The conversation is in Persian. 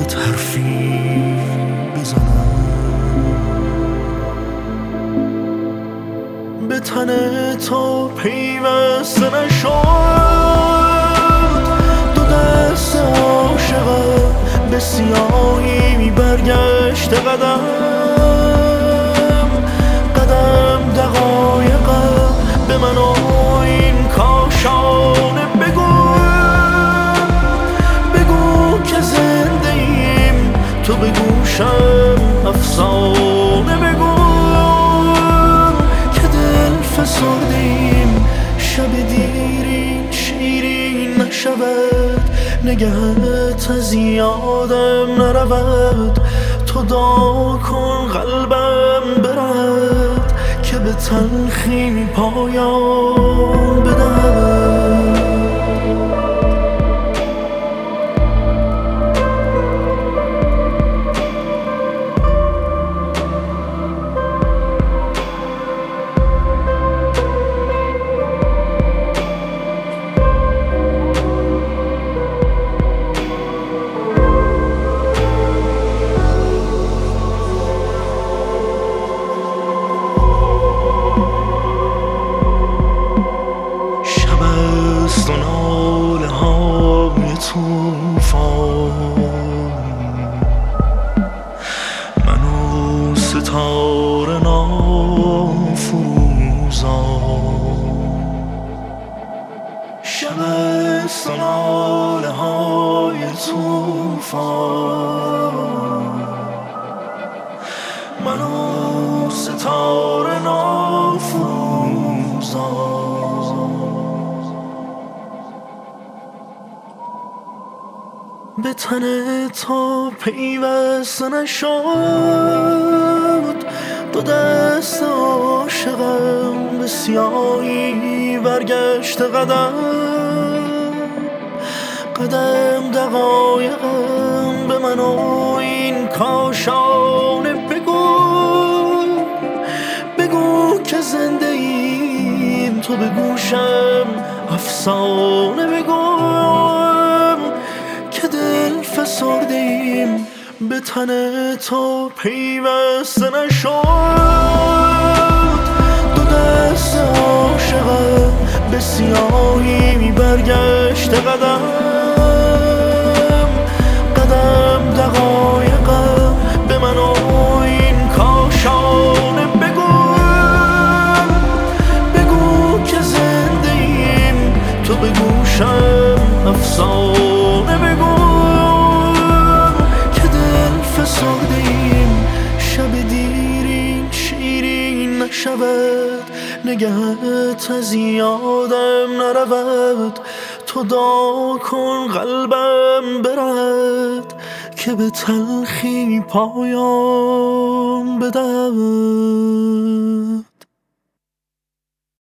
بهت حرفی بزنم، به تن تو پیوسته نشد. دو دست عاشقم به سیاهی برگشت قدم قدم، دقایقم به من و این کاشانه بگو که زنده ایم، تو به گوشم افسانه بگو که دل فسردیم، شب دیرین شیرین نشود، نگهت از یادم نرود. تو دعا کن قلبم برد که به تلخی پایان بدهد. و ناله های توفان، من و ستاره نافروزان. شب است و ناله های توفان، من و ستاره نافروزان. به تن تو پیوسته نشد، دو دست عاشقم به سیاهی برگشت قدم قدم، دقایقم به من و این کاشانه بگو که زنده ایم، تو به گوشم افسانه بگو که دل فسرده ایم، به تن تو پیوسته نشد. دو دست عاشقم به سیاهی برگشت قدم قدم، دقایقم به من و این کاشانه بگو که زنده ایم، تو به گوشم افسانه بگو که دل فسردیم، شب دیرین شیرین نشود، نگهت از یادم نرود. تو دعا کن قلبم برد که به تلخی پایان بدهد.